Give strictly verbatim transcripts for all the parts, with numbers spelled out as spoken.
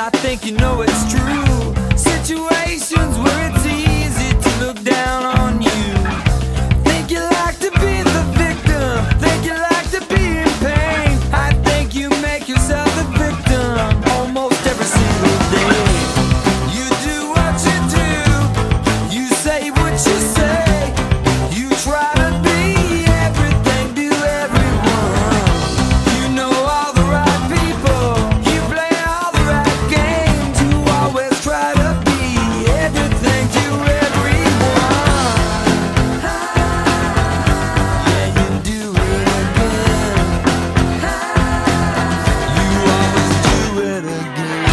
I think you know it's true. Situations where it's easy to look down on you. Think you like to be the victim, think you like to be in pain. I think you make yourself the victim almost every single day. You do what you do, you say what you say. You try to be everything to everyone. You know all the right people, you play all the right games. You always try to be everything to everyone. Yeah, you do it again. You always do it again.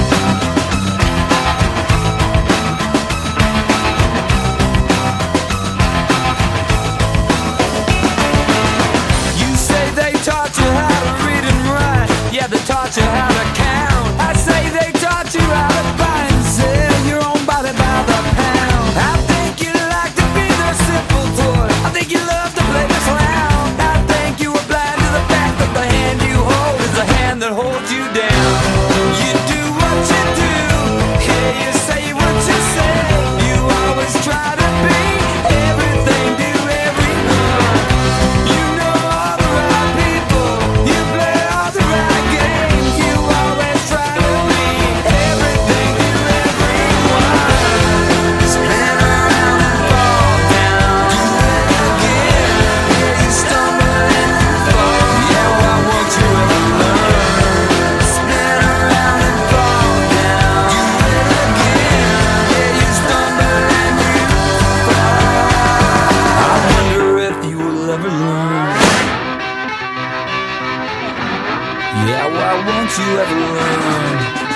You say they taught you how to read and write. Yeah, they taught you how to count. I say they taught you how to buy and sell your own body by the pound. I think you like to be their simple toy. I think you love to play the clown. I think you were blind to the fact that the hand you hold is the hand that holds you down. You do what you do, yeah, you say what you say. You always try to be everything to everyone. You know all the right people, you play all the right games. You always try to be everything to everyone. Spin around and fall down, do it again. Yeah, you stumble and you fall. Yeah, why won't you ever learn? Spin around and fall down, do it again. Yeah, you stumble and you fall. I wonder if you will ever learn. Yeah, why won't you ever learn?